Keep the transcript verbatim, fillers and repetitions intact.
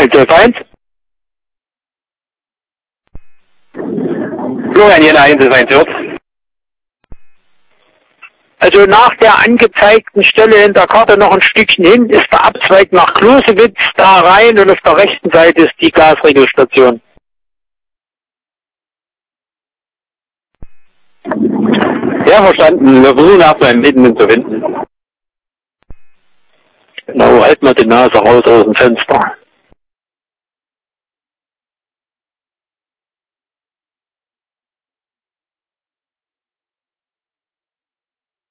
eins elf eins. Florian Jena eins elf eins, hört. Also nach der angezeigten Stelle in der Karte noch ein Stückchen hin ist der Abzweig nach Klosewitz da rein und auf der rechten Seite ist die Gasregelstation. Ja, verstanden. Wir versuchen erstmal im Mitten zu finden. Genau, halt mal die Nase raus aus dem Fenster.